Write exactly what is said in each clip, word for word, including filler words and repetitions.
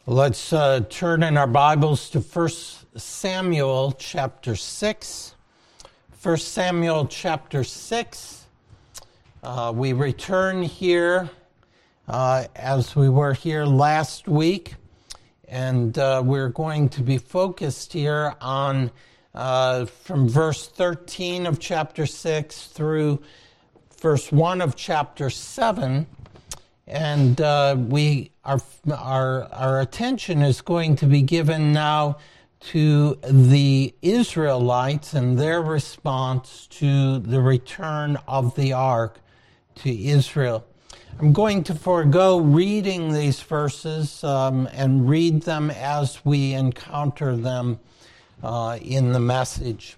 Let's uh, turn in our Bibles to First Samuel chapter six. First Samuel chapter six. Uh, we return here uh, as we were here last week, and uh, we're going to be focused here on uh, from verse thirteen of chapter six through verse one of chapter seven. And uh, we our, our our attention is going to be given now to the Israelites and their response to the return of the ark to Israel. I'm going to forego reading these verses um, and read them as we encounter them uh, in the message.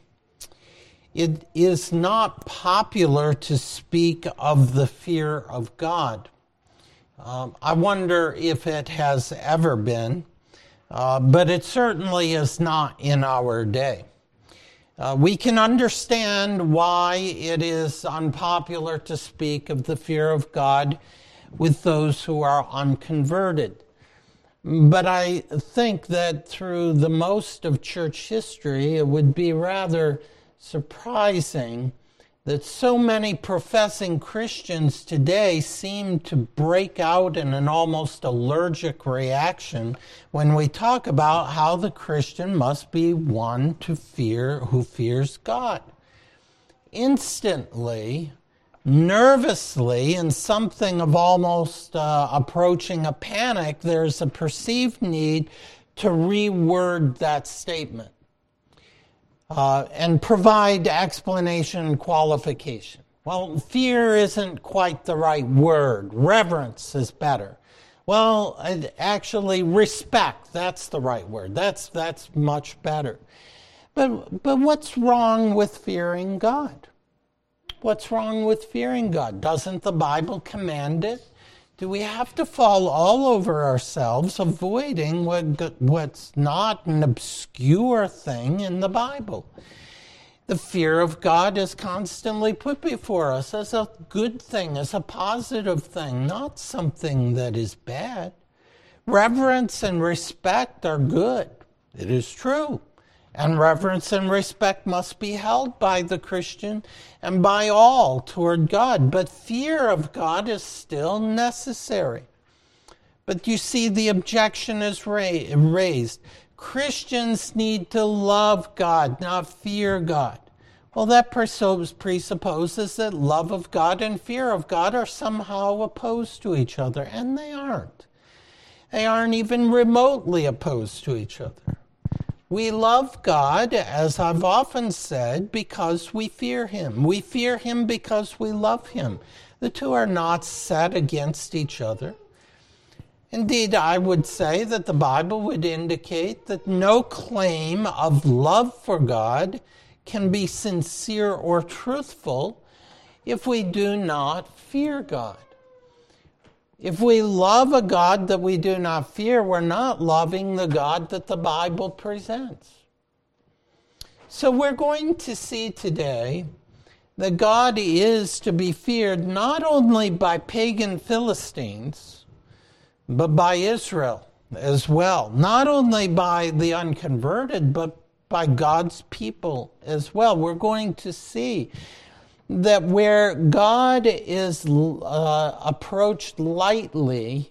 It is not popular to speak of the fear of God. Um, I wonder if it has ever been, uh, but it certainly is not in our day. Uh, we can understand why it is unpopular to speak of the fear of God with those who are unconverted. But I think that through the most of church history, it would be rather surprising that so many professing Christians today seem to break out in an almost allergic reaction when we talk about how the Christian must be one to fear who fears God. Instantly, nervously, in something of almost uh, approaching a panic, there's a perceived need to reword that statement. Uh, and provide explanation and qualification. Well, fear isn't quite the right word. Reverence is better. Well, actually, respect, that's the right word. That's that's much better. But but what's wrong with fearing God? What's wrong with fearing God? Doesn't the Bible command it? Do we have to fall all over ourselves avoiding what, what's not an obscure thing in the Bible? The fear of God is constantly put before us as a good thing, as a positive thing, not something that is bad. Reverence and respect are good. It is true. And reverence and respect must be held by the Christian and by all toward God. But fear of God is still necessary. But you see, the objection is ra- raised. Christians need to love God, not fear God. Well, that presupposes that love of God and fear of God are somehow opposed to each other, and they aren't. They aren't even remotely opposed to each other. We love God, as I've often said, because we fear Him. We fear Him because we love Him. The two are not set against each other. Indeed, I would say that the Bible would indicate that no claim of love for God can be sincere or truthful if we do not fear God. If we love a God that we do not fear, we're not loving the God that the Bible presents. So we're going to see today that God is to be feared not only by pagan Philistines, but by Israel as well. Not only by the unconverted, but by God's people as well. We're going to see that where God is uh, approached lightly,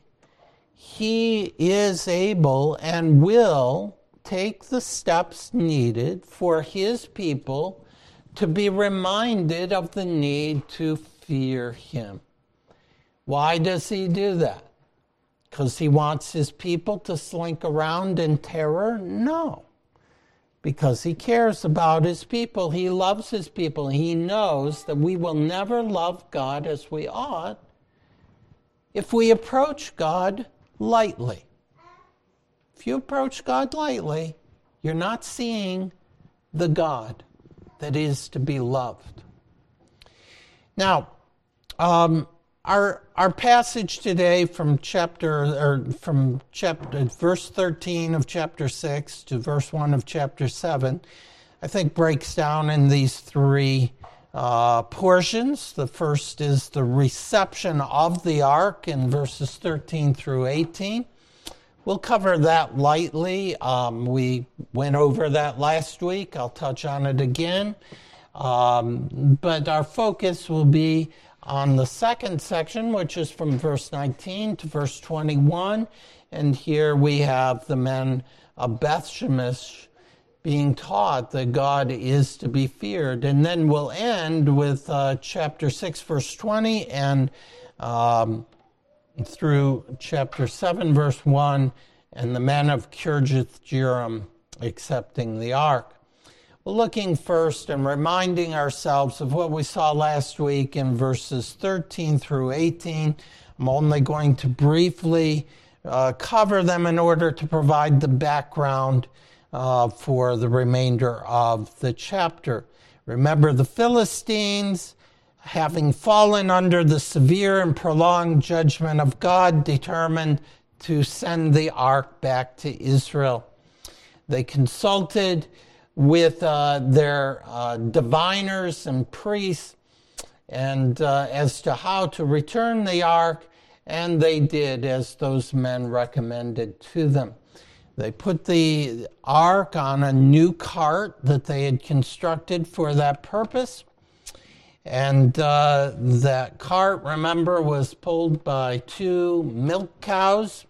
He is able and will take the steps needed for His people to be reminded of the need to fear Him. Why does He do that? Because He wants His people to slink around in terror? No. Because He cares about His people. He loves His people. He knows that we will never love God as we ought if we approach God lightly. If you approach God lightly, you're not seeing the God that is to be loved. Now, um, our our passage today from chapter or from chapter verse thirteen of chapter six to verse one of chapter seven, I think breaks down in these three uh, portions. The first is the reception of the ark in verses thirteen through eighteen. We'll cover that lightly. Um, we went over that last week. I'll touch on it again. Um, but our focus will be on the second section, which is from verse nineteen to verse twenty-one. And here we have the men of Beth Shemesh being taught that God is to be feared. And then we'll end with uh, chapter six, verse twenty, and um, through chapter seven, verse one, and the men of Kirjath-jearim accepting the ark. Well, looking first and reminding ourselves of what we saw last week in verses thirteen through eighteen. I'm only going to briefly uh, cover them in order to provide the background uh, for the remainder of the chapter. Remember, the Philistines, having fallen under the severe and prolonged judgment of God, determined to send the ark back to Israel. They consulted with uh, their uh, diviners and priests and uh, as to how to return the ark, and they did as those men recommended to them. They put the ark on a new cart that they had constructed for that purpose. And uh, that cart, remember, was pulled by two milk cows.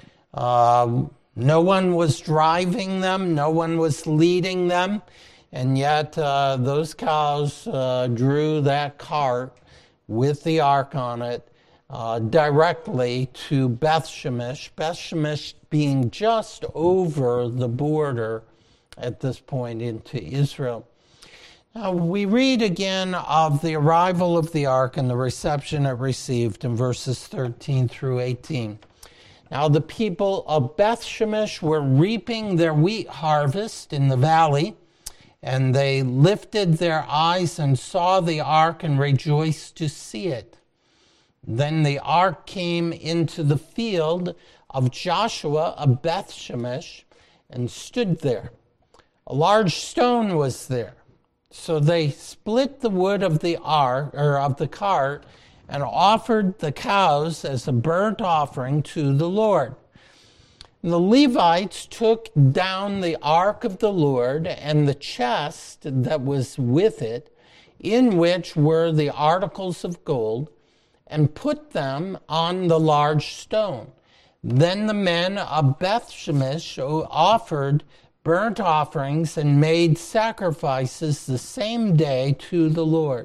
Uh, no one was driving them. No one was leading them. And yet uh, those cows uh, drew that cart with the ark on it uh, directly to Beth Shemesh. Beth Shemesh being just over the border at this point into Israel. Now, we read again of the arrival of the ark and the reception it received in verses thirteen through eighteen. Now, the people of Beth Shemesh were reaping their wheat harvest in the valley, and they lifted their eyes and saw the ark and rejoiced to see it. Then the ark came into the field of Joshua of Beth Shemesh and stood there. A large stone was there. So they split the wood of the ark or of the cart and offered the cows as a burnt offering to the Lord. And the Levites took down the ark of the Lord and the chest that was with it, in which were the articles of gold, and put them on the large stone. Then the men of Beth Shemesh offered burnt offerings and made sacrifices the same day to the Lord.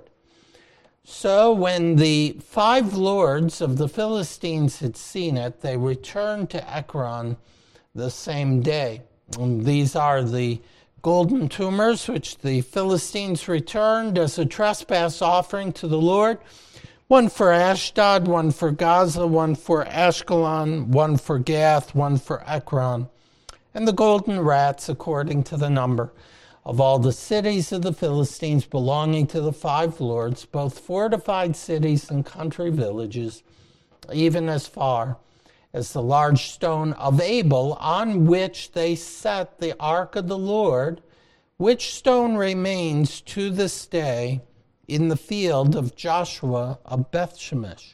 So when the five lords of the Philistines had seen it, they returned to Ekron the same day. And these are the golden tumors which the Philistines returned as a trespass offering to the Lord. One for Ashdod, one for Gaza, one for Ashkelon, one for Gath, one for Ekron. And the golden rats according to the number of all the cities of the Philistines belonging to the five lords, both fortified cities and country villages, even as far as the large stone of Abel, on which they set the ark of the Lord, which stone remains to this day in the field of Joshua of Beth Shemesh.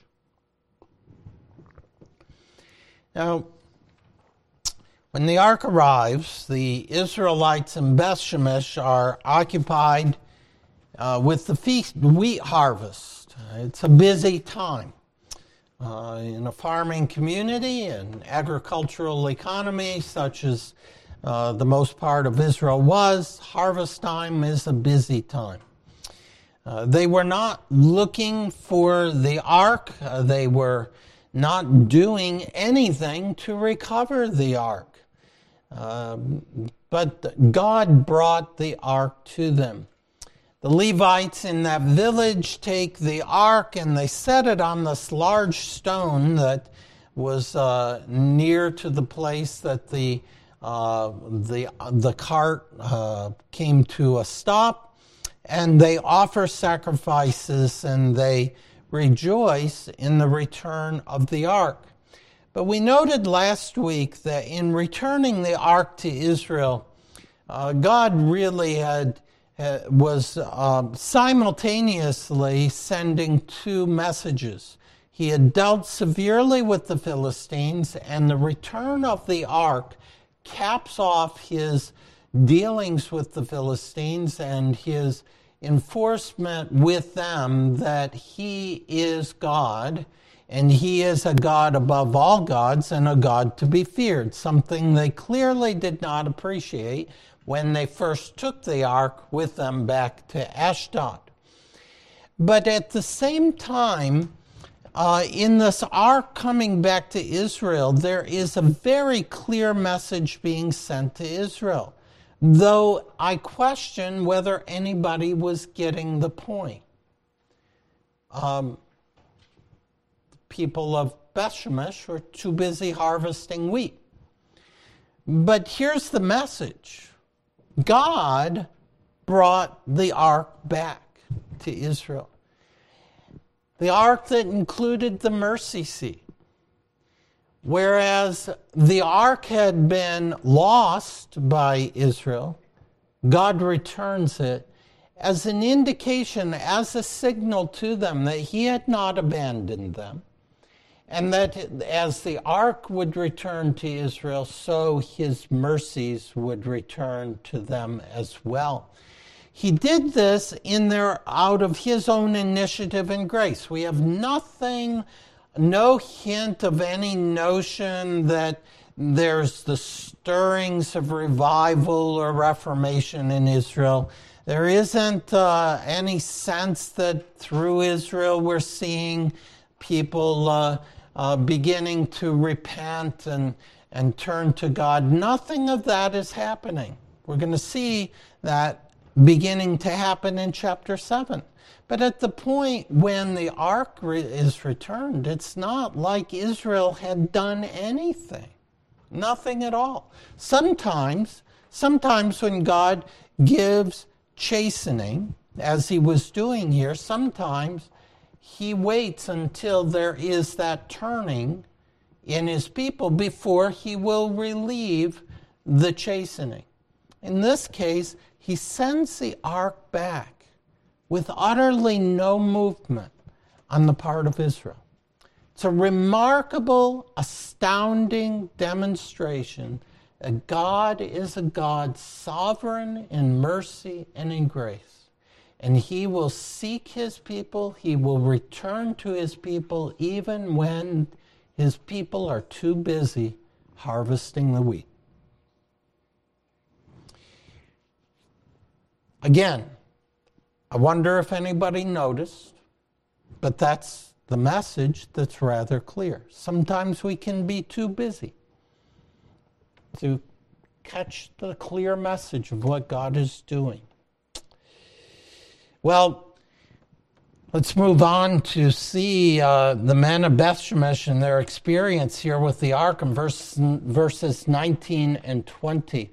Now, when the ark arrives, the Israelites in Beth Shemesh are occupied uh, with the feast, wheat harvest. It's a busy time. Uh, in a farming community and agricultural economy, such as uh, the most part of Israel was, harvest time is a busy time. Uh, they were not looking for the ark. Uh, they were not doing anything to recover the ark. Um, but God brought the ark to them. The Levites in that village take the ark and they set it on this large stone that was uh, near to the place that the uh, the the cart uh, came to a stop, and they offer sacrifices and they rejoice in the return of the ark. But we noted last week that in returning the ark to Israel, uh, God really had uh, was uh, simultaneously sending two messages. He had dealt severely with the Philistines, and the return of the ark caps off his dealings with the Philistines and his enforcement with them that he is God, and he is a God above all gods and a God to be feared, something they clearly did not appreciate when they first took the ark with them back to Ashdod. But at the same time, uh, in this ark coming back to Israel, there is a very clear message being sent to Israel, though I question whether anybody was getting the point. Um, people of Bethshemesh were too busy harvesting wheat. But here's the message. God brought the ark back to Israel. The ark that included the mercy seat. Whereas the ark had been lost by Israel, God returns it as an indication, as a signal to them that he had not abandoned them, and that as the ark would return to Israel, so his mercies would return to them as well. He did this in their out of his own initiative and grace. We have nothing, no hint of any notion that there's the stirrings of revival or reformation in Israel. There isn't uh, any sense that through Israel we're seeing people uh, uh, beginning to repent and, and turn to God. Nothing of that is happening. We're going to see that beginning to happen in chapter seven. But at the point when the ark re- is returned, it's not like Israel had done anything. Nothing at all. Sometimes, sometimes when God gives chastening, as he was doing here, sometimes he waits until there is that turning in his people before he will relieve the chastening. In this case, he sends the ark back with utterly no movement on the part of Israel. It's a remarkable, astounding demonstration that God is a God sovereign in mercy and in grace. And he will seek his people, he will return to his people even when his people are too busy harvesting the wheat. Again, I wonder if anybody noticed, but that's the message that's rather clear. Sometimes we can be too busy to catch the clear message of what God is doing. Well, let's move on to see uh, the men of Bethshemesh and their experience here with the ark in verse, verses nineteen and twenty.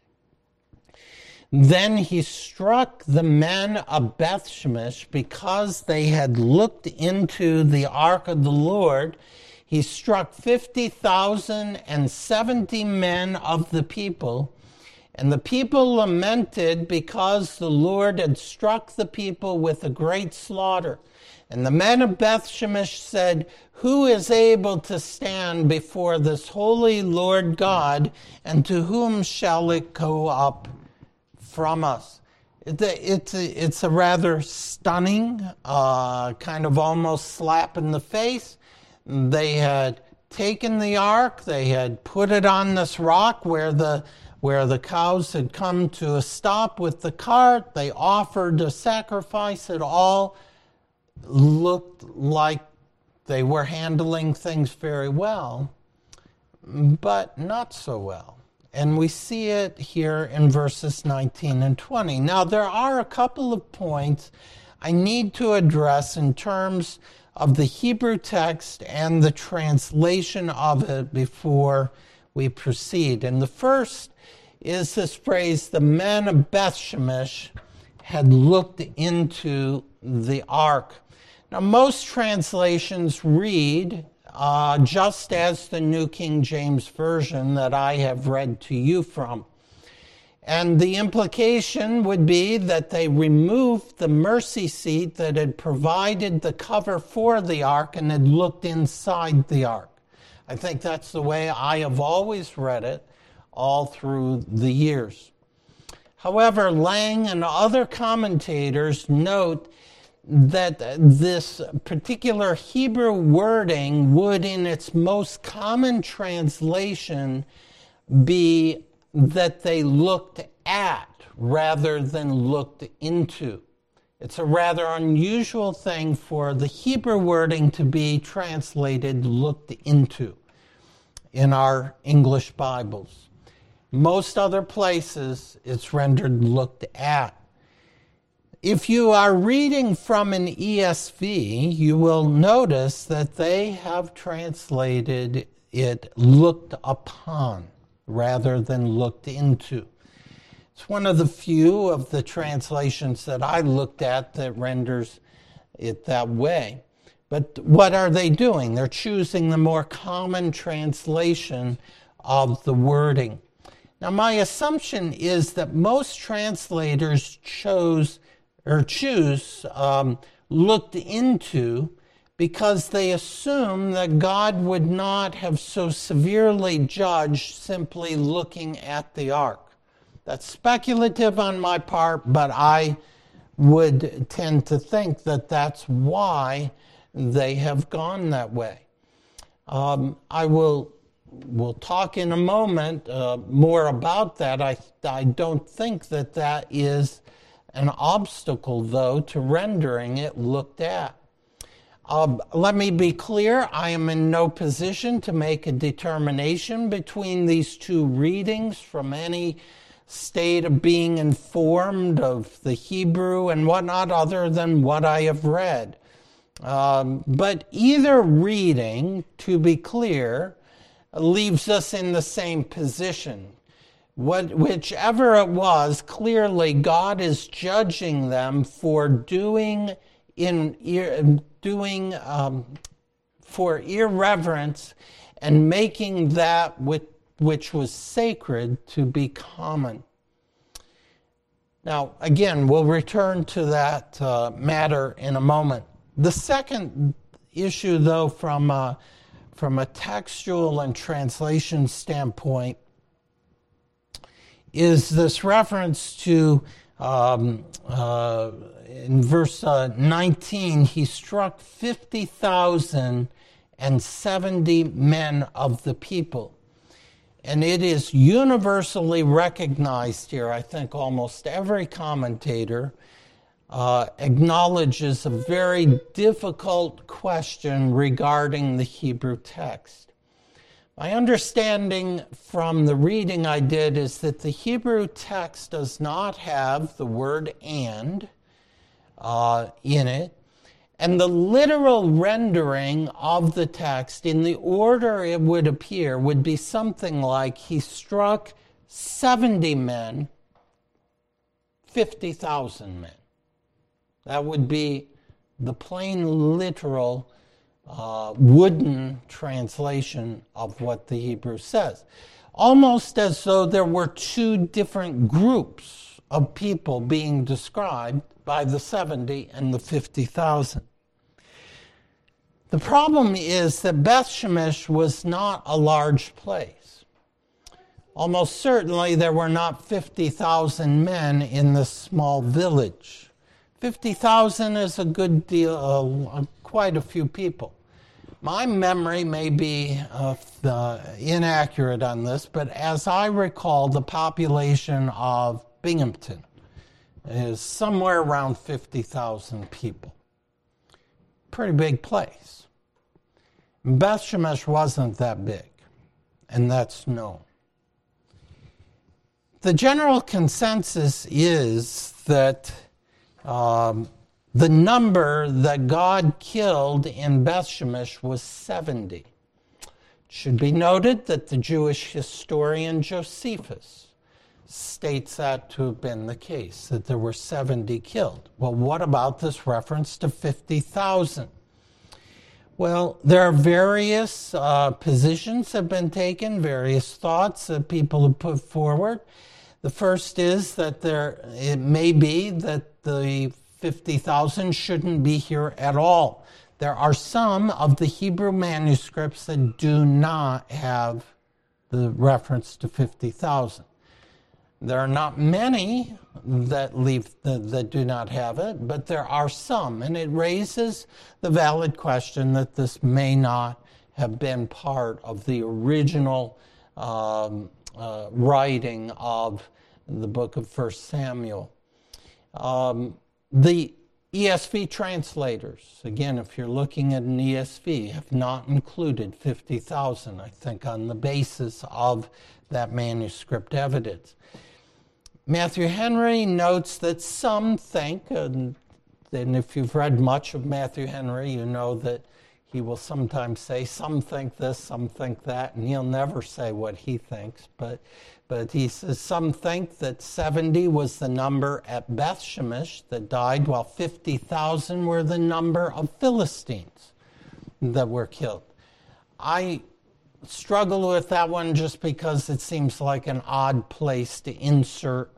Then he struck the men of Bethshemesh because they had looked into the ark of the Lord. He struck fifty thousand and seventy men of the people. And the people lamented because the Lord had struck the people with a great slaughter. And the men of Bethshemesh said, "Who is able to stand before this holy Lord God, and to whom shall it go up from us?" It's a, it's a rather stunning, uh, kind of almost slap in the face. They had taken the ark, they had put it on this rock where the where the cows had come to a stop with the cart. They offered a sacrifice. It all looked like they were handling things very well, but not so well. And we see it here in verses nineteen and twenty. Now, there are a couple of points I need to address in terms of the Hebrew text and the translation of it before we proceed. And the first is this phrase, the men of Bethshemesh had looked into the ark. Now, most translations read Uh, just as the New King James Version that I have read to you from. And the implication would be that they removed the mercy seat that had provided the cover for the ark and had looked inside the ark. I think that's the way I have always read it all through the years. However, Lang and other commentators note that this particular Hebrew wording would, in its most common translation, be that they looked at rather than looked into. It's a rather unusual thing for the Hebrew wording to be translated looked into in our English Bibles. Most other places it's rendered looked at. If you are reading from an E S V, you will notice that they have translated it looked upon rather than looked into. It's one of the few of the translations that I looked at that renders it that way. But what are they doing? They're choosing the more common translation of the wording. Now, my assumption is that most translators chose or choose um, looked into because they assume that God would not have so severely judged simply looking at the ark. That's speculative on my part, but I would tend to think that that's why they have gone that way. Um, I will we'll talk in a moment uh, more about that. I, I don't think that that is an obstacle, though, to rendering it looked at. Uh, let me be clear, I am in no position to make a determination between these two readings from any state of being informed of the Hebrew and whatnot other than what I have read. Um, but either reading, to be clear, leaves us in the same position. What, whichever it was, clearly God is judging them for doing in doing um, for irreverence and making that which, which was sacred to be common. Now, again, we'll return to that uh, matter in a moment. The second issue, though, from a, from a textual and translation standpoint, is this reference to, um, uh, in verse uh, nineteen, he struck fifty thousand seventy men of the people. And it is universally recognized here. I think almost every commentator uh, acknowledges a very difficult question regarding the Hebrew text. My understanding from the reading I did is that the Hebrew text does not have the word and uh, in it. And the literal rendering of the text, in the order it would appear, would be something like, he struck seventy men, fifty thousand men. That would be the plain literal uh, wooden translation of what the Hebrew says. Almost as though there were two different groups of people being described by the seventy and the fifty thousand. The problem is that Beth Shemesh was not a large place. Almost certainly there were not fifty thousand men in this small village. fifty thousand is a good deal, uh, quite a few people. My memory may be uh, the, inaccurate on this, but as I recall, the population of Binghamton is somewhere around fifty thousand people. Pretty big place. Beth Shemesh wasn't that big, and that's known. The general consensus is that um, the number that God killed in Beth Shemesh was seventy. It should be noted that the Jewish historian Josephus states that to have been the case, that there were seventy killed. Well, what about this reference to fifty thousand? Well, there are various uh, positions have been taken, various thoughts that people have put forward. The first is that there it may be that the fifty thousand shouldn't be here at all. There are some of the Hebrew manuscripts that do not have the reference to fifty thousand. There are not many that leave the, that do not have it, but there are some, and it raises the valid question that this may not have been part of the original um, uh, writing of the book of First Samuel. Um, the E S V translators, again, if you're looking at an E S V, have not included fifty thousand, I think, on the basis of that manuscript evidence. Matthew Henry notes that some think, and, and if you've read much of Matthew Henry, you know that he will sometimes say, some think this, some think that, and he'll never say what he thinks, but but he says some think that seventy was the number at Beth Shemesh that died, while fifty thousand were the number of Philistines that were killed. I struggle with that one just because it seems like an odd place to insert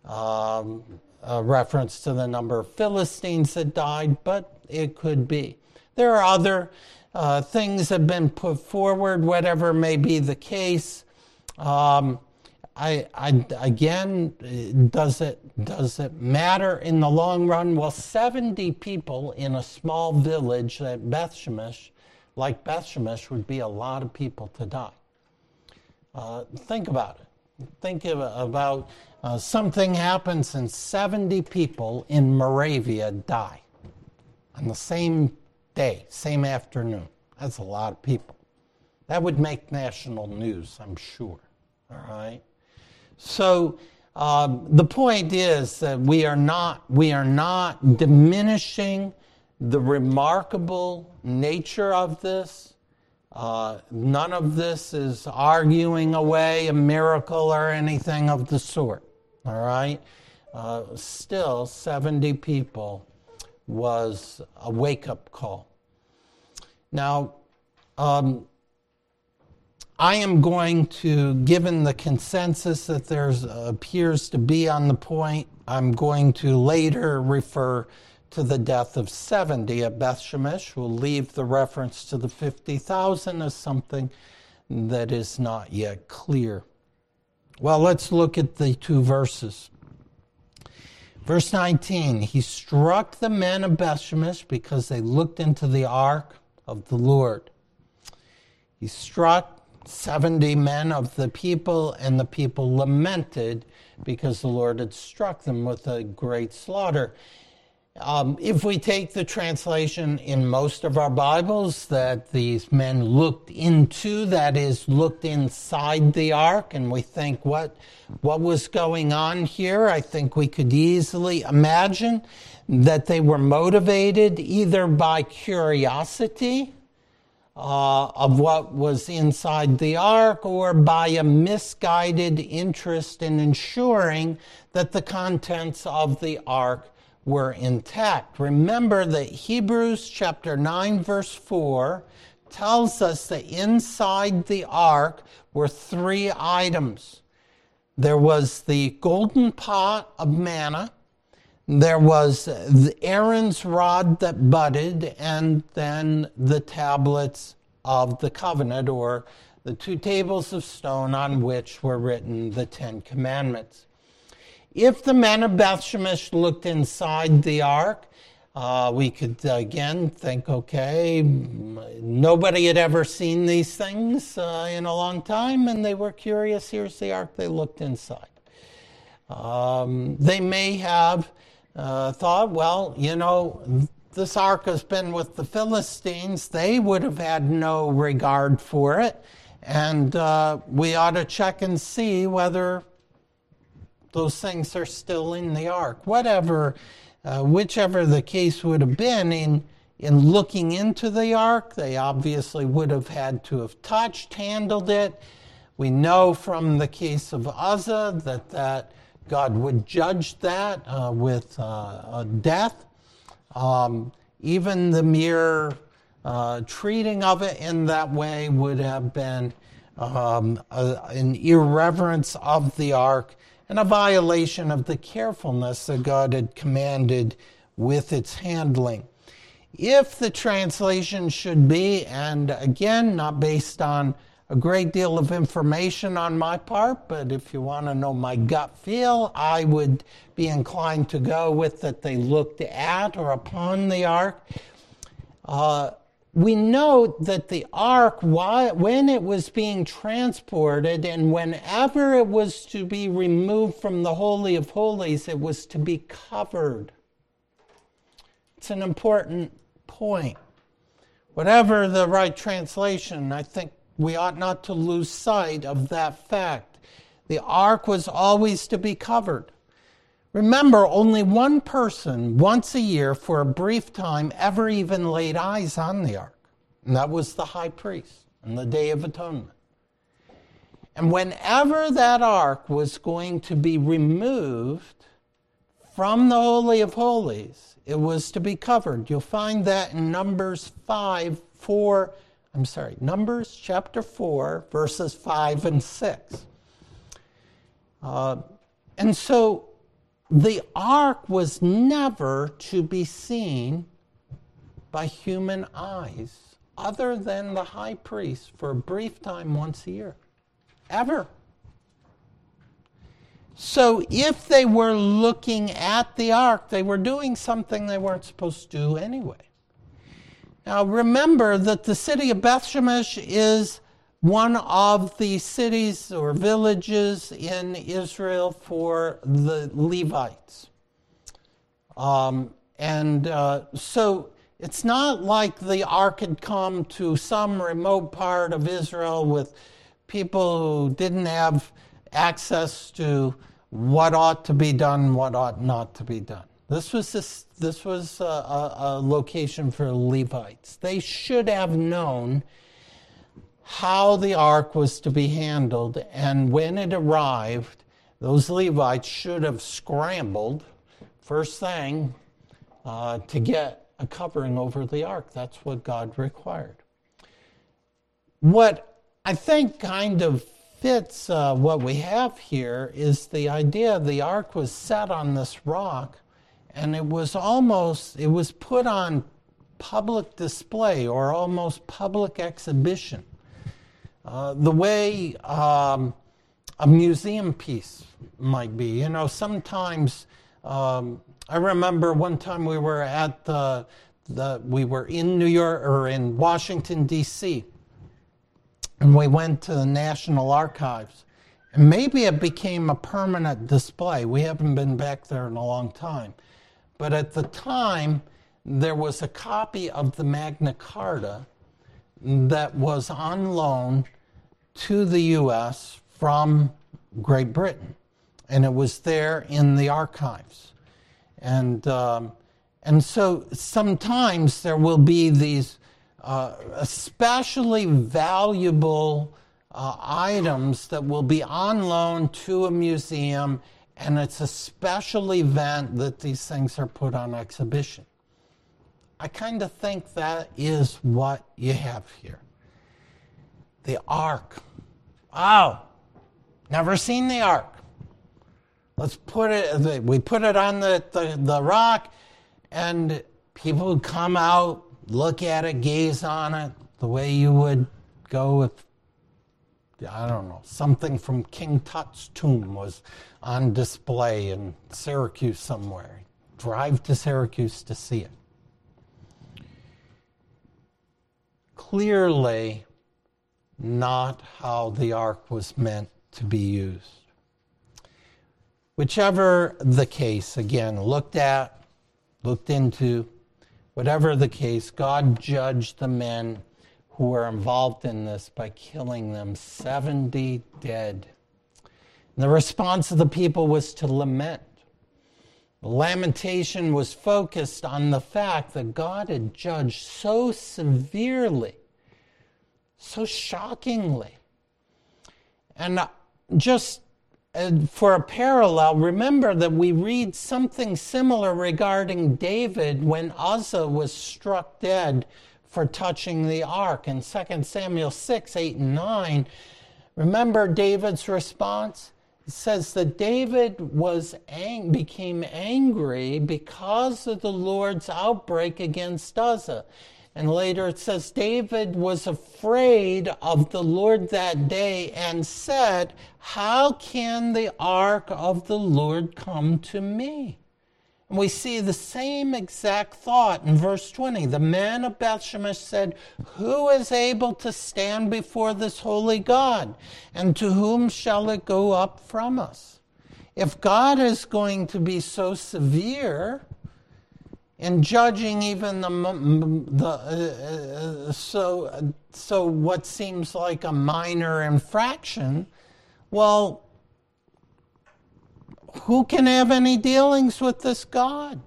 um, a reference to the number of Philistines that died, but it could be. There are other uh, things that have been put forward, whatever may be the case. Um, I, I, again, does it, does it matter in the long run? Well, seventy people in a small village at Beth Shemesh, like Beth Shemesh, would be a lot of people to die. Uh, think about it. Think of, about uh, something happens and seventy people in Moravia die on the same day, same afternoon. That's a lot of people. That would make national news, I'm sure. All right? So um, the point is that we are not we are not diminishing the remarkable nature of this. Uh, none of this is arguing away a miracle or anything of the sort. All right? Uh, still, seventy people was a wake-up call. Now, um, I am going to, given the consensus that there appears to be on the point, I'm going to later refer to the death of seventy at Beth Shemesh. We'll leave the reference to the fifty thousand as something that is not yet clear. Well, let's look at the two verses. Verse nineteen, he struck the men of Beth Shemesh because they looked into the ark of the Lord. He struck seventy men of the people, and the people lamented because the Lord had struck them with a great slaughter. Um, if we take the translation in most of our Bibles that these men looked into, that is, looked inside the ark, and we think what, what was going on here, I think we could easily imagine that they were motivated either by curiosity uh, of what was inside the ark, or by a misguided interest in ensuring that the contents of the ark were intact. Remember that Hebrews chapter nine verse four tells us that inside the ark were three items. There was the golden pot of manna, there was Aaron's rod that budded, and then the tablets of the covenant, or the two tables of stone on which were written the Ten Commandments. If the men of Beth Shemesh looked inside the ark, uh, we could again think, okay, nobody had ever seen these things uh, in a long time, and they were curious. Here's the ark. They looked inside. Um, they may have uh, thought, well, you know, this ark has been with the Philistines. They would have had no regard for it, and uh, we ought to check and see whether those things are still in the ark. Whatever, uh, whichever the case would have been, in in looking into the ark, they obviously would have had to have touched, handled it. We know from the case of Uzzah that, that God would judge that uh, with uh, a death. Um, even the mere uh, treating of it in that way would have been um, a, an irreverence of the ark, and a violation of the carefulness that God had commanded with its handling. If the translation should be, and again, not based on a great deal of information on my part, but if you want to know my gut feel, I would be inclined to go with that they looked at or upon the ark. Uh, we know that the ark, when it was being transported and whenever it was to be removed from the Holy of Holies, it was to be covered. It's an important point. Whatever the right translation, I think we ought not to lose sight of that fact. The ark was always to be covered. Remember, only one person once a year for a brief time ever even laid eyes on the ark, and that was the high priest on the Day of Atonement. And whenever that ark was going to be removed from the Holy of Holies, it was to be covered. You'll find that in Numbers five, four, I'm sorry, Numbers chapter four, verses five and six. Uh, and so the ark was never to be seen by human eyes other than the high priest for a brief time once a year. Ever. So if they were looking at the ark, they were doing something they weren't supposed to do anyway. Now remember that the city of Beth Shemesh is one of the cities or villages in Israel for the Levites. Um, and uh, so it's not like the ark had come to some remote part of Israel with people who didn't have access to what ought to be done, what ought not to be done. This was this, this was a, a, a location for the Levites. They should have known how the ark was to be handled, and when it arrived, those Levites should have scrambled first thing uh, to get a covering over the ark. That's what God required. What I think kind of fits uh, what we have here is the idea the ark was set on this rock, and it was almost, it was put on public display or almost public exhibition. Uh, the way um, a museum piece might be. You know, sometimes, um, I remember one time we were at the, the, we were in New York, or in Washington, D C, and we went to the National Archives. And maybe it became a permanent display. We haven't been back there in a long time. But at the time, there was a copy of the Magna Carta that was on loan to the U S from Great Britain. And it was there in the archives. And, um, and so sometimes there will be these uh, especially valuable uh, items that will be on loan to a museum, and it's a special event that these things are put on exhibition. I kind of think that is what you have here. The ark. Oh, never seen the ark. Let's put it, we put it on the, the, the rock, and people would come out, look at it, gaze on it, the way you would go if, I don't know, something from King Tut's tomb was on display in Syracuse somewhere. Drive to Syracuse to see it. Clearly not how the ark was meant to be used. Whichever the case, again, looked at, looked into, whatever the case, God judged the men who were involved in this by killing them, seventy dead. And the response of the people was to lament. The lamentation was focused on the fact that God had judged so severely, so shockingly. And just for a parallel, remember that we read something similar regarding David when Uzzah was struck dead for touching the ark in Second Samuel six, eight, and nine. Remember David's response? It says that David was ang- became angry because of the Lord's outbreak against Uzzah. And later it says David was afraid of the Lord that day and said, "How can the ark of the Lord come to me?" And we see the same exact thought in verse twenty. The men of Bethshemesh said, "Who is able to stand before this holy God? And to whom shall it go up from us?" If God is going to be so severe in judging even the, the uh, so so what seems like a minor infraction, well, who can have any dealings with this God?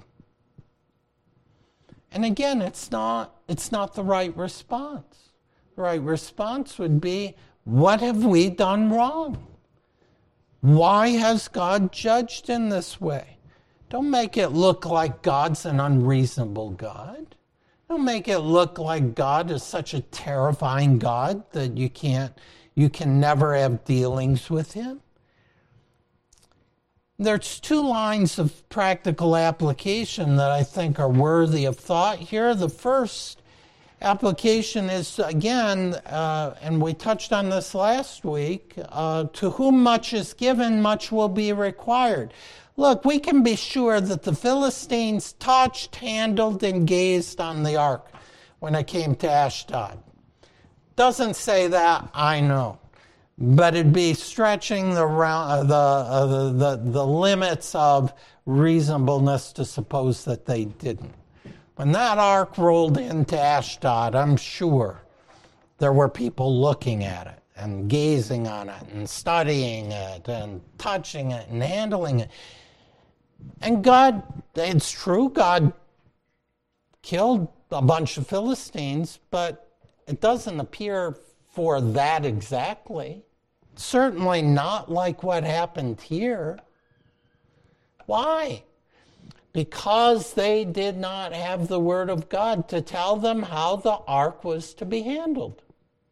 And again, it's not it's not the right response. The right response would be, what have we done wrong? Why has God judged in this way? Don't make it look like God's an unreasonable God. Don't make it look like God is such a terrifying God that you can't you can never have dealings with him. There's two lines of practical application that I think are worthy of thought here. The first application is, again, uh, and we touched on this last week, uh, to whom much is given, much will be required. Look, we can be sure that the Philistines touched, handled, and gazed on the ark when it came to Ashdod. Doesn't say that, I know. But it'd be stretching the, uh, the, uh, the, the, the limits of reasonableness to suppose that they didn't. When that ark rolled into Ashdod, I'm sure there were people looking at it and gazing on it and studying it and touching it and handling it. And God, it's true, God killed a bunch of Philistines, but it doesn't appear for that exactly. Certainly not like what happened here. Why? Because they did not have the word of God to tell them how the ark was to be handled.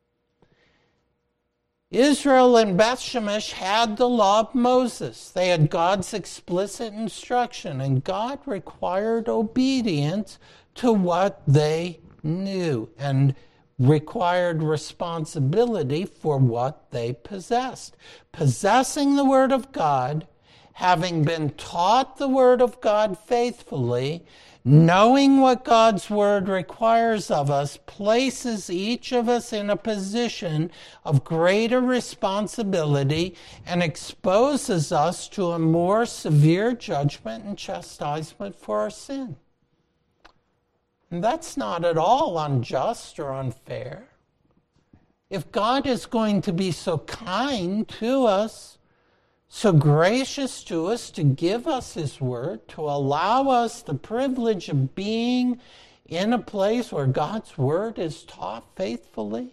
Israel and Bethshemesh had the law of Moses. They had God's explicit instruction, and God required obedience to what they knew and required responsibility for what they possessed. Possessing the Word of God, having been taught the Word of God faithfully, knowing what God's Word requires of us, places each of us in a position of greater responsibility and exposes us to a more severe judgment and chastisement for our sin. And that's not at all unjust or unfair. If God is going to be so kind to us, so gracious to us to give us his word, to allow us the privilege of being in a place where God's word is taught faithfully,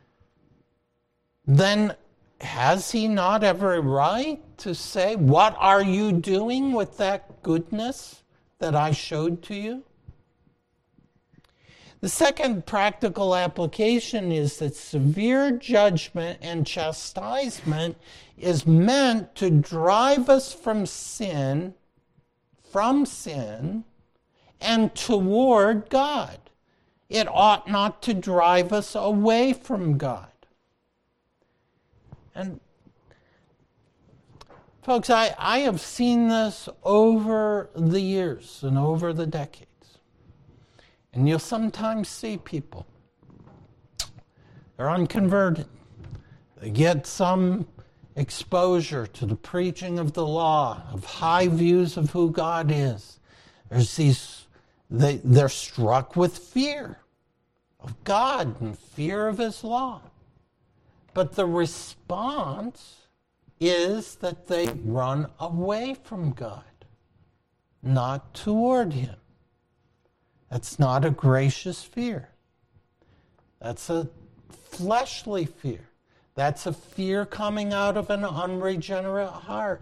then has he not every right to say, "What are you doing with that goodness that I showed to you?" The second practical application is that severe judgment and chastisement is meant to drive us from sin, from sin, and toward God. It ought not to drive us away from God. And folks, I, I have seen this over the years and over the decades. And you'll sometimes see people, they're unconverted. They get some exposure to the preaching of the law, of high views of who God is. There's these, they, they're struck with fear of God and fear of his law. But the response is that they run away from God, not toward him. That's not a gracious fear. That's a fleshly fear. That's a fear coming out of an unregenerate heart.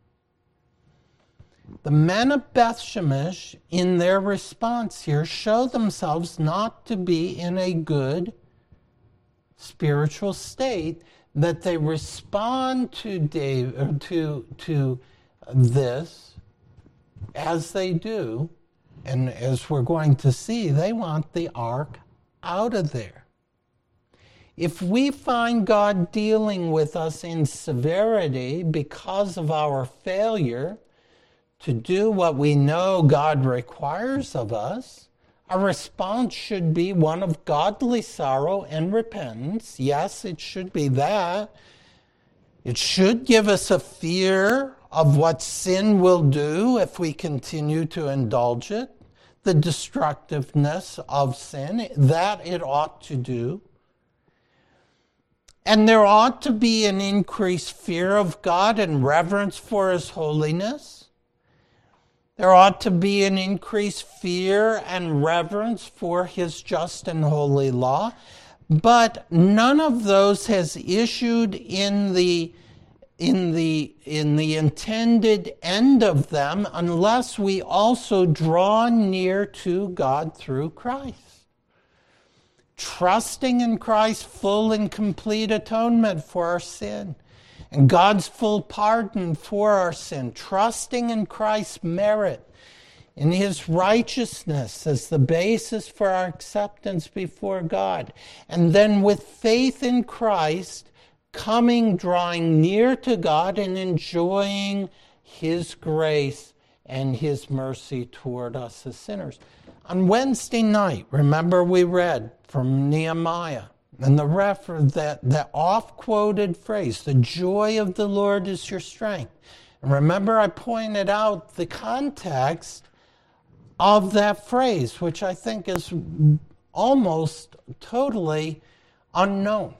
The men of Bethshemesh, in their response here, show themselves not to be in a good spiritual state that they respond to David, to, to this as they do, and as we're going to see, they want the ark out of there. If we find God dealing with us in severity because of our failure to do what we know God requires of us, our response should be one of godly sorrow and repentance. Yes, it should be that. It should give us a fear of what sin will do if we continue to indulge it, the destructiveness of sin, that it ought to do. And there ought to be an increased fear of God and reverence for His holiness. There ought to be an increased fear and reverence for His just and holy law. But none of those has issued in the, in the, in the intended end of them unless we also draw near to God through Christ. Trusting in Christ's full and complete atonement for our sin, and God's full pardon for our sin, trusting in Christ's merit, in His righteousness as the basis for our acceptance before God, and then with faith in Christ, coming, drawing near to God and enjoying His grace and His mercy toward us as sinners. On Wednesday night, remember we read from Nehemiah, and the refer that, that oft-quoted phrase, the joy of the Lord is your strength. And remember I pointed out the context of that phrase, which I think is almost totally unknown.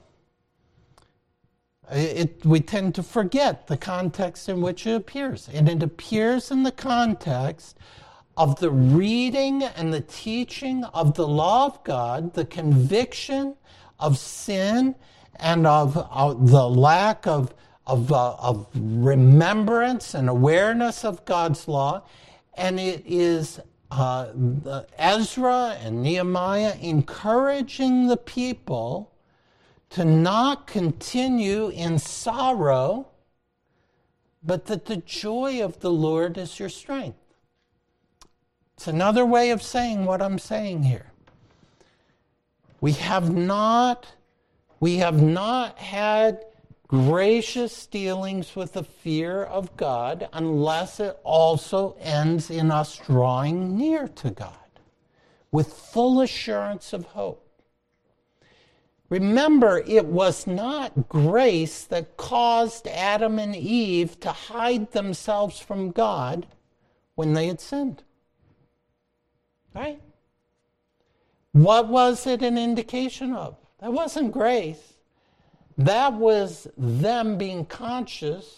It, we tend to forget the context in which it appears. And it appears in the context of the reading and the teaching of the law of God, the conviction of sin and of, of the lack of, of, uh, of remembrance and awareness of God's law. And it is uh, Ezra and Nehemiah encouraging the people to not continue in sorrow, but that the joy of the Lord is your strength. It's another way of saying what I'm saying here. We have not, we have not had gracious dealings with the fear of God unless it also ends in us drawing near to God with full assurance of hope. Remember, it was not grace that caused Adam and Eve to hide themselves from God when they had sinned. Right? What was it an indication of? That wasn't grace. That was them being conscious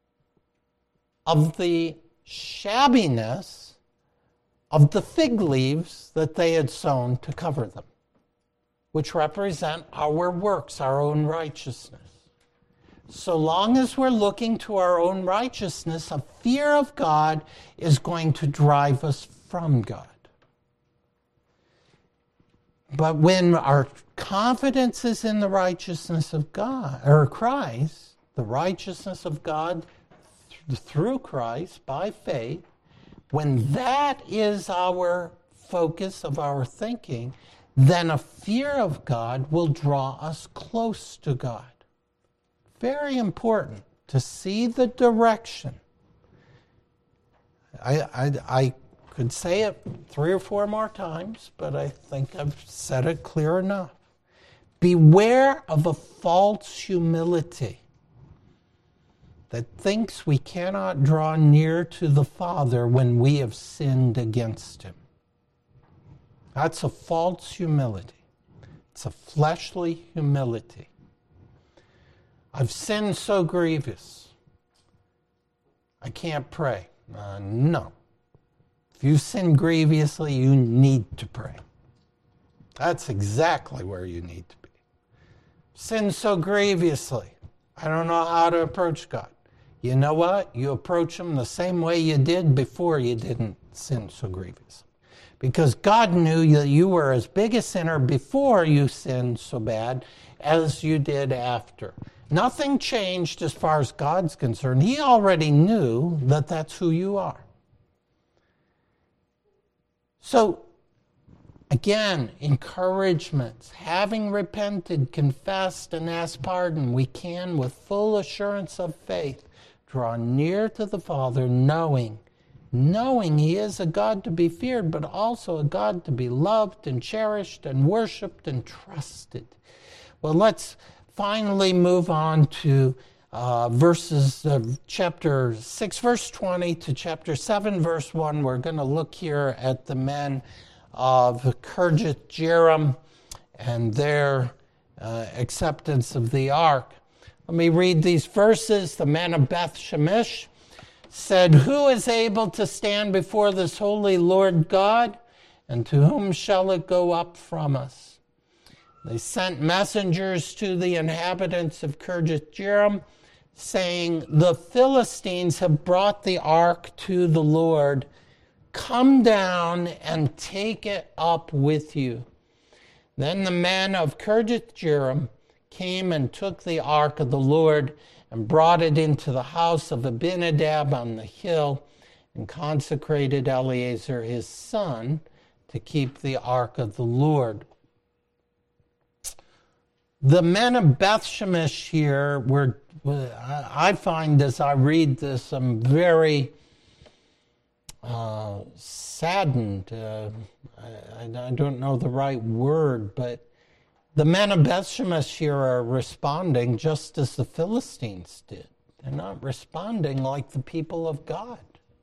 of the shabbiness of the fig leaves that they had sown to cover them, which represent our works, our own righteousness. So long as we're looking to our own righteousness, a fear of God is going to drive us from God. But when our confidence is in the righteousness of God, or Christ, the righteousness of God th- through Christ by faith, when that is our focus of our thinking, then a fear of God will draw us close to God. Very important to see the direction. I, I, I could say it three or four more times, but I think I've said it clear enough. Beware of a false humility that thinks we cannot draw near to the Father when we have sinned against Him. That's a false humility. It's a fleshly humility. I've sinned so grievous, I can't pray. Uh, no. If you sin grievously, you need to pray. That's exactly where you need to be. Sin so grievously, I don't know how to approach God. You know what? You approach Him the same way you did before you didn't sin so grievously. Because God knew that you were as big a sinner before you sinned so bad as you did after. Nothing changed as far as God's concerned. He already knew that that's who you are. So, again, encouragements. Having repented, confessed, and asked pardon, we can, with full assurance of faith, draw near to the Father, knowing, knowing He is a God to be feared, but also a God to be loved and cherished and worshipped and trusted. Well, let's finally move on to uh, verses of chapter six, verse twenty, to chapter seven, verse one. We're going to look here at the men of Kirjath Jearim and their uh, acceptance of the ark. Let me read these verses. The men of Beth Shemesh said, "Who is able to stand before this holy Lord God? And to whom shall it go up from us?" They sent messengers to the inhabitants of Kirjath Jearim, saying, "The Philistines have brought the ark to the Lord. Come down and take it up with you." Then the men of Kirjath Jearim came and took the ark of the Lord and brought it into the house of Abinadab on the hill, and consecrated Eleazar his son to keep the ark of the Lord. The men of Beth Shemesh here were, I find as I read this, I'm very uh, saddened. Uh, I, I don't know the right word, but the men of Beth Shemesh here are responding just as the Philistines did. They're not responding like the people of God.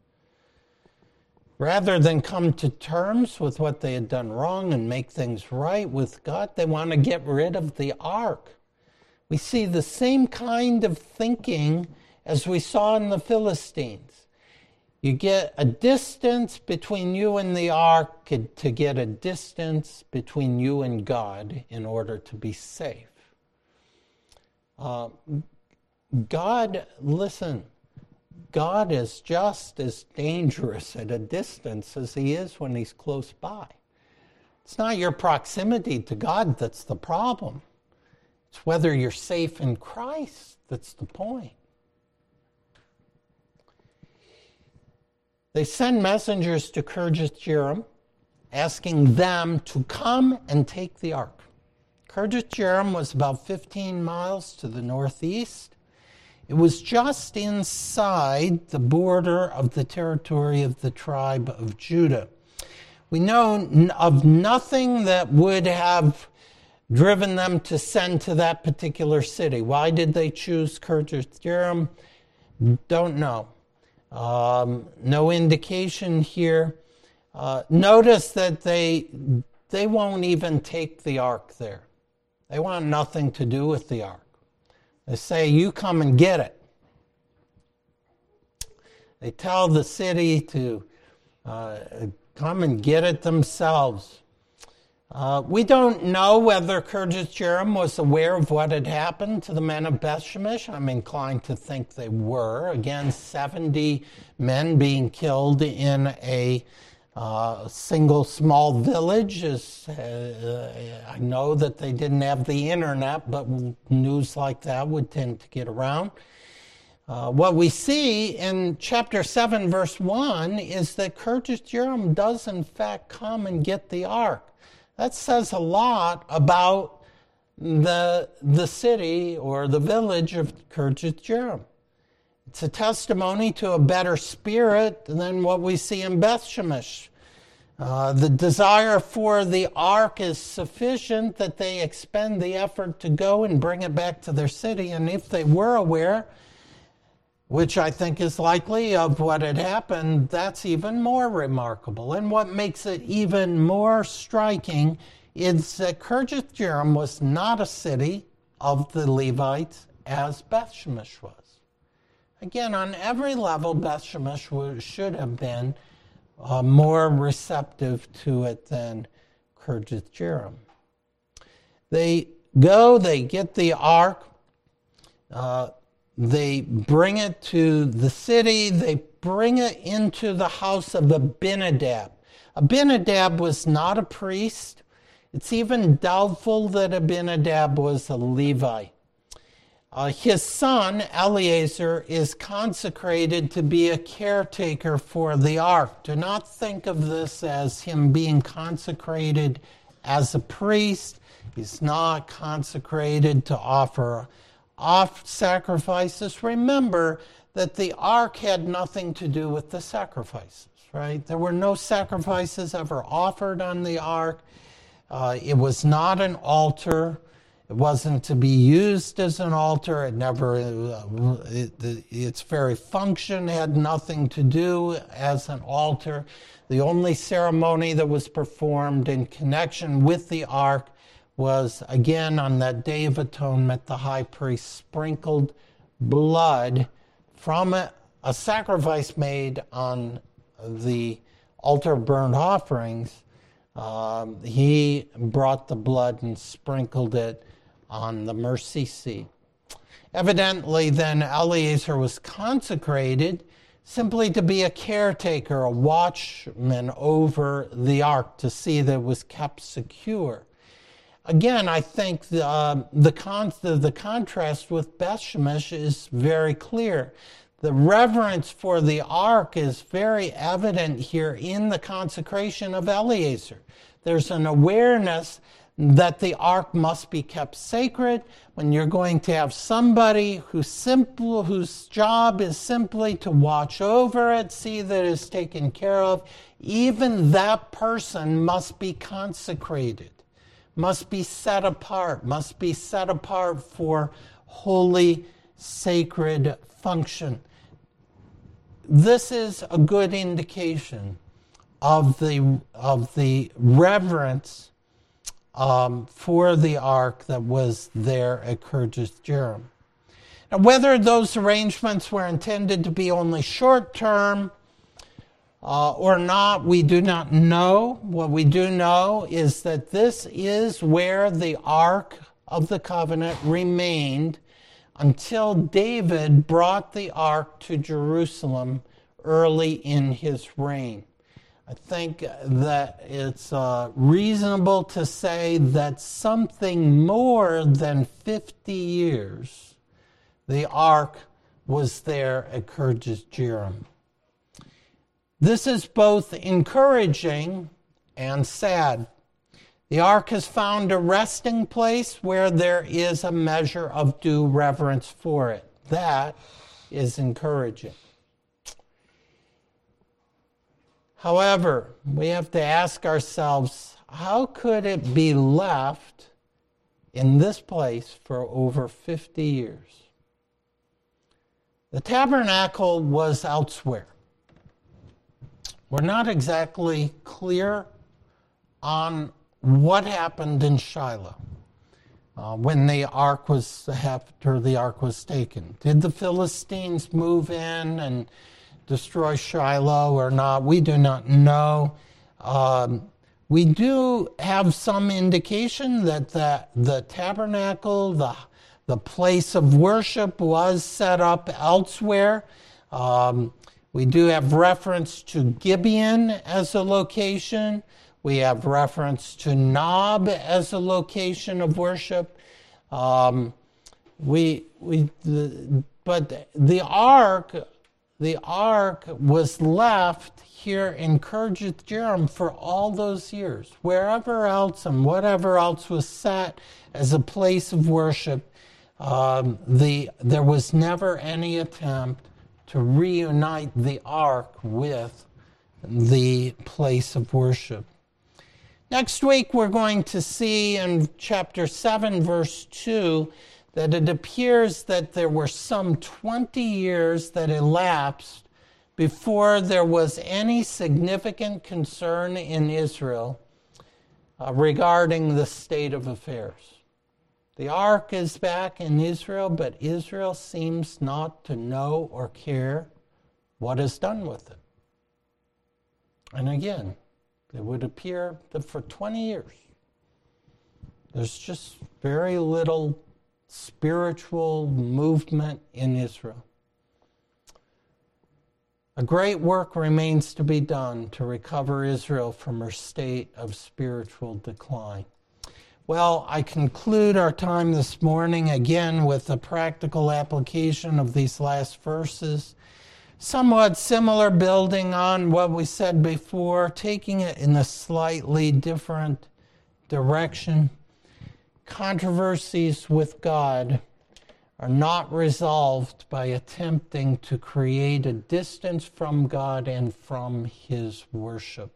Rather than come to terms with what they had done wrong and make things right with God, they want to get rid of the ark. We see the same kind of thinking as we saw in the Philistines. You get a distance between you and the ark to get a distance between you and God in order to be safe. Uh, God, listen, God is just as dangerous at a distance as He is when He's close by. It's not your proximity to God that's the problem. It's whether you're safe in Christ that's the point. They send messengers to Kirjath Jearim, asking them to come and take the ark. Kirjath Jearim was about fifteen miles to the northeast. It was just inside the border of the territory of the tribe of Judah. We know of nothing that would have driven them to send to that particular city. Why did they choose Kirjath Jearim? Don't know. Um, no indication here. Uh, notice that they they won't even take the ark there. They want nothing to do with the ark. They say, "You come and get it." They tell the city to uh, come and get it themselves. Uh, we don't know whether Kirjath Jearim was aware of what had happened to the men of Beth Shemesh. I'm inclined to think they were. Again, seventy men being killed in a uh, single small village. Is, uh, I know that they didn't have the internet, but news like that would tend to get around. Uh, what we see in chapter seven, verse one, is that Kirjath Jearim does in fact come and get the ark. That says a lot about the, the city or the village of Kirjath Jearim. It's a testimony to a better spirit than what we see in Beth Shemesh. Uh, the desire for the ark is sufficient that they expend the effort to go and bring it back to their city. And if they were aware, which I think is likely, of what had happened, that's even more remarkable. And what makes it even more striking is that Kirjath Jearim was not a city of the Levites as Beth Shemesh was. Again, on every level, Beth Shemesh should have been uh, more receptive to it than Kirjath Jearim. They go, they get the ark, uh, they bring it to the city. They bring it into the house of Abinadab. Abinadab was not a priest. It's even doubtful that Abinadab was a Levite. Uh, his son, Eleazar, is consecrated to be a caretaker for the ark. Do not think of this as him being consecrated as a priest. He's not consecrated to offer off sacrifices. Remember that the ark had nothing to do with the sacrifices, right? There were no sacrifices ever offered on the ark. Uh, it was not an altar. It wasn't to be used as an altar. It never, uh, it, its very function had nothing to do as an altar. The only ceremony that was performed in connection with the ark was, again, on that Day of Atonement, the high priest sprinkled blood from a, a sacrifice made on the altar of burnt offerings. Um, he brought the blood and sprinkled it on the mercy seat. Evidently, then, Eleazar was consecrated simply to be a caretaker, a watchman over the ark, to see that it was kept secure. Again, I think the, uh, the, con- the, the contrast with Beth Shemesh is very clear. The reverence for the ark is very evident here in the consecration of Eleazar. There's an awareness that the ark must be kept sacred. When you're going to have somebody who's simple, whose job is simply to watch over it, see that it's taken care of, even that person must be consecrated, must be set apart, must be set apart for holy, sacred function. This is a good indication of the, of the reverence Um, for the ark that was there at Kirjath Jearim. Now, whether those arrangements were intended to be only short-term uh, or not, we do not know. What we do know is that this is where the Ark of the Covenant remained until David brought the Ark to Jerusalem early in his reign. I think that it's uh, reasonable to say that something more than fifty years the ark was there at Kirjath Jearim. This is both encouraging and sad. The ark has found a resting place where there is a measure of due reverence for it. That is encouraging. However, we have to ask ourselves, how could it be left in this place for over fifty years? The tabernacle was elsewhere. We're not exactly clear on what happened in Shiloh uh, when the ark was after the ark was taken. Did the Philistines move in and destroy Shiloh or not? We do not know. Um, we do have some indication that the, the tabernacle, the, the place of worship, was set up elsewhere. Um, we do have reference to Gibeon as a location. We have reference to Nob as a location of worship. Um, we we the, but the ark. The ark was left here in Kirjath Jearim for all those years. Wherever else and whatever else was set as a place of worship, um, the there was never any attempt to reunite the ark with the place of worship. Next week we're going to see in chapter seven, verse two, that it appears that there were some twenty years that elapsed before there was any significant concern in Israel uh, regarding the state of affairs. The ark is back in Israel, but Israel seems not to know or care what is done with it. And again, it would appear that for twenty years, there's just very little spiritual movement in Israel. A great work remains to be done to recover Israel from her state of spiritual decline. Well, I conclude our time this morning again with a practical application of these last verses. Somewhat similar, building on what we said before, taking it in a slightly different direction. Controversies with God are not resolved by attempting to create a distance from God and from His worship.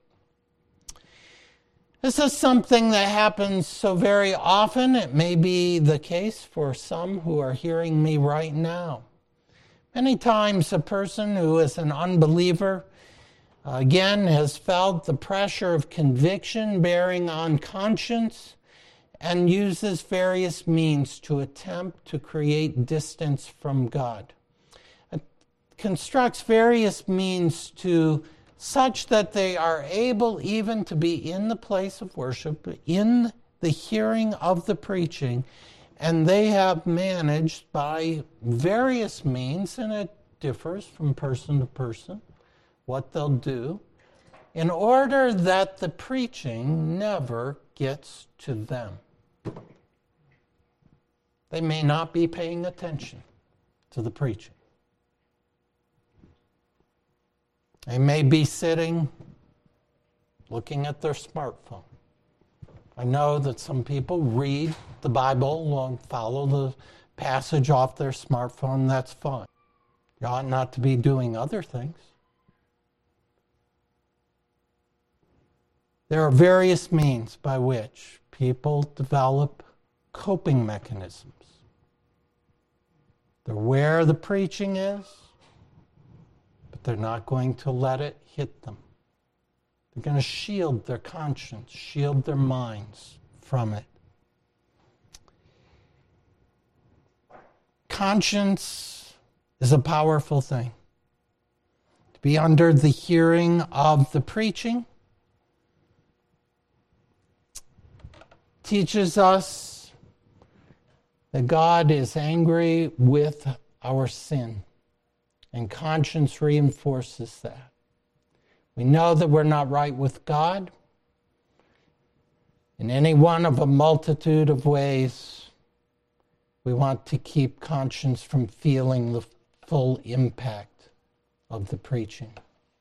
This is something that happens so very often. It may be the case for some who are hearing me right now. Many times a person who is an unbeliever, again, has felt the pressure of conviction bearing on conscience and uses various means to attempt to create distance from God. It constructs various means to such that they are able even to be in the place of worship, in the hearing of the preaching, and they have managed by various means, and it differs from person to person, what they'll do, in order that the preaching never gets to them. They may not be paying attention to the preaching. They may be sitting, looking at their smartphone. I know that some people read the Bible and follow the passage off their smartphone. That's fine. You ought not to be doing other things. There are various means by which people develop coping mechanisms. They're aware the preaching is, but they're not going to let it hit them. They're going to shield their conscience, shield their minds from it. Conscience is a powerful thing. To be under the hearing of the preaching teaches us that God is angry with our sin, and conscience reinforces that. We know that we're not right with God in any one of a multitude of ways. We want to keep conscience from feeling the full impact of the preaching.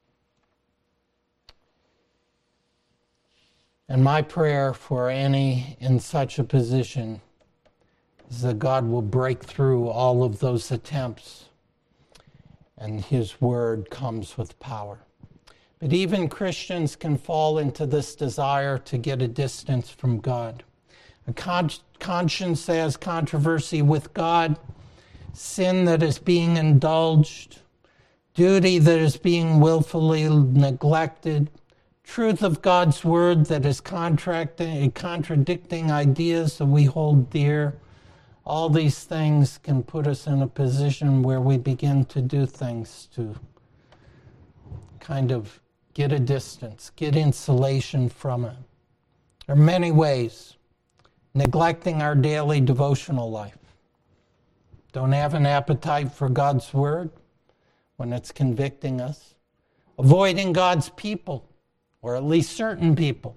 And my prayer for any in such a position is that God will break through all of those attempts and His word comes with power. But even Christians can fall into this desire to get a distance from God. A con- conscience that has controversy with God, sin that is being indulged, duty that is being willfully neglected, truth of God's word that is contracting, contradicting ideas that we hold dear. All these things can put us in a position where we begin to do things to kind of get a distance, get insulation from it. There are many ways. Neglecting our daily devotional life. Don't have an appetite for God's word when it's convicting us. Avoiding God's people, or at least certain people.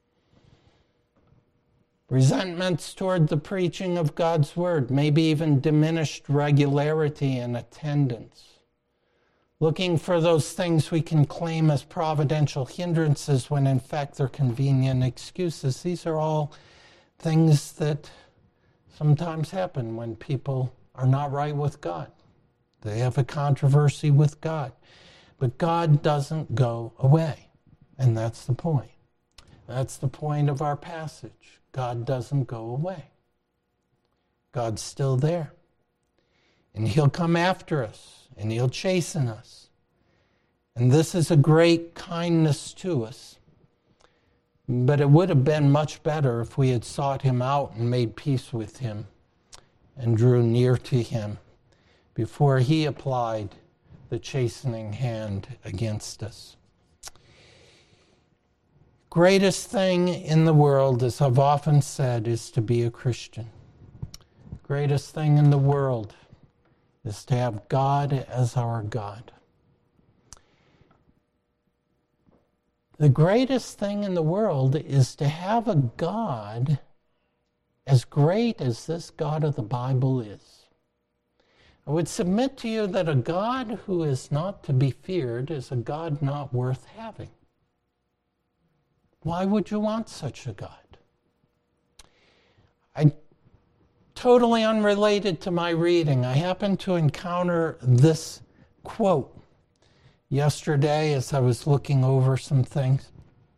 Resentments toward the preaching of God's word, maybe even diminished regularity and attendance. Looking for those things we can claim as providential hindrances when in fact they're convenient excuses. These are all things that sometimes happen when people are not right with God. They have a controversy with God. But God doesn't go away. And that's the point. That's the point of our passage. God doesn't go away. God's still there. And He'll come after us. And He'll chasten us. And this is a great kindness to us. But it would have been much better if we had sought Him out and made peace with Him and drew near to Him before He applied the chastening hand against us. Greatest thing in the world, as I've often said, is to be a Christian. Greatest thing in the world is to have God as our God. The greatest thing in the world is to have a God as great as this God of the Bible is, I would submit to you that a God who is not to be feared is a God not worth having. Why would you want such a God? I, totally unrelated to my reading, I happened to encounter this quote yesterday as I was looking over some things.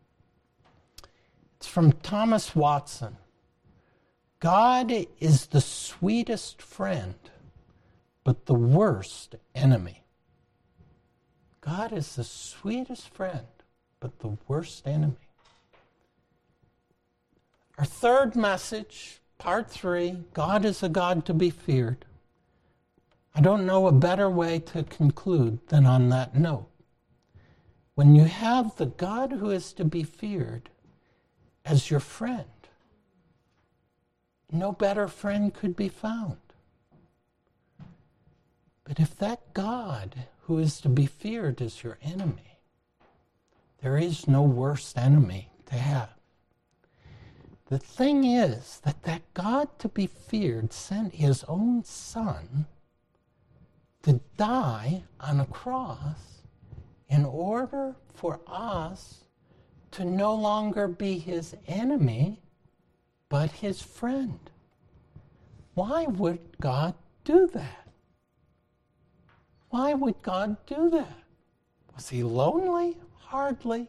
It's from Thomas Watson. God is the sweetest friend, but the worst enemy. God is the sweetest friend, but the worst enemy. Our third message, part three, God is a God to be feared. I don't know a better way to conclude than on that note. When you have the God who is to be feared as your friend, no better friend could be found. But if that God who is to be feared is your enemy, there is no worse enemy to have. The thing is that that God to be feared sent his own Son to die on a cross in order for us to no longer be his enemy, but his friend. Why would God do that? Why would God do that? Was he lonely? Hardly.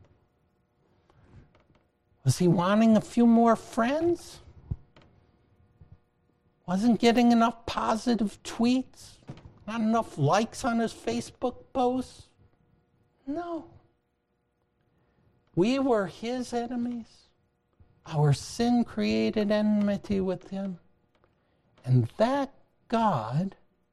Was he wanting a few more friends? Wasn't getting enough positive tweets? Not enough likes on his Facebook posts? No. We were his enemies. Our sin created enmity with him. And that God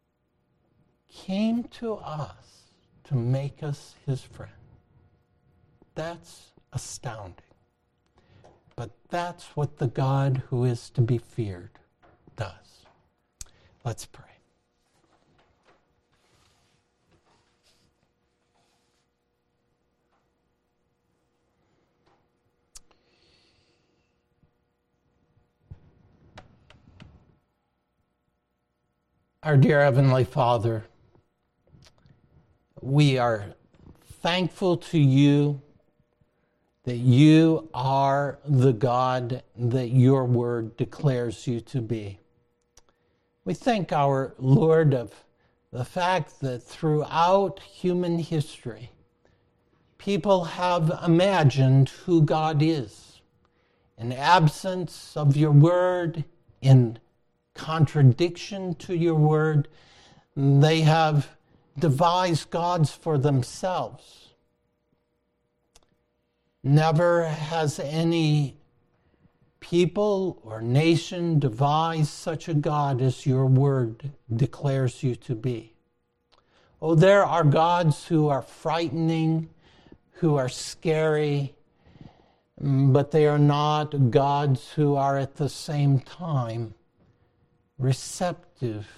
came to us to make us his friend. That's astounding. But that's what the God who is to be feared does. Let's pray. Our dear Heavenly Father, we are thankful to you that you are the God that your word declares you to be. We thank our Lord of the fact that throughout human history, people have imagined who God is. In absence of your word, in contradiction to your word, they have devised gods for themselves. Never has any people or nation devised such a God as your word declares you to be. Oh, there are gods who are frightening, who are scary, but they are not gods who are at the same time receptive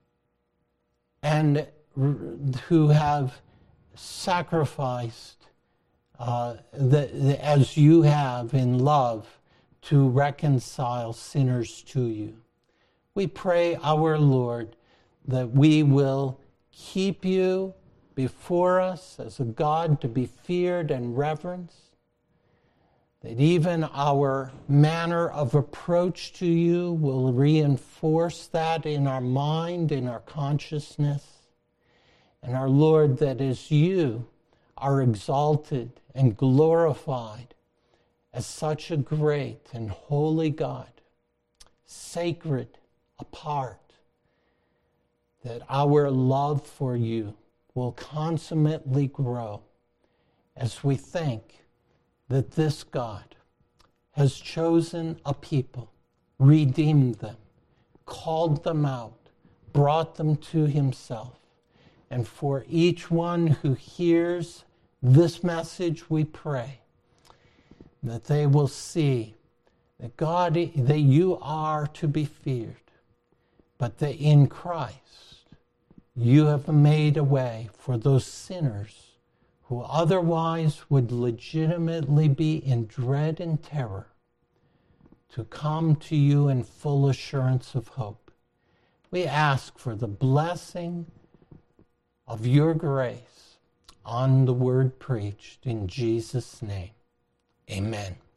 and who have sacrificed uh, the, the, as you have in love to reconcile sinners to you. We pray, our Lord, that we will keep you before us as a God to be feared and reverenced, that even our manner of approach to you will reinforce that in our mind, in our consciousness. And our Lord, that as you are exalted and glorified as such a great and holy God, sacred, apart, that our love for you will consummately grow as we think that this God has chosen a people, redeemed them, called them out, brought them to himself. And for each one who hears this message, we pray that they will see that God, that you are to be feared, but that in Christ you have made a way for those sinners who otherwise would legitimately be in dread and terror to come to you in full assurance of hope. We ask for the blessing of your grace on the word preached in Jesus' name. Amen.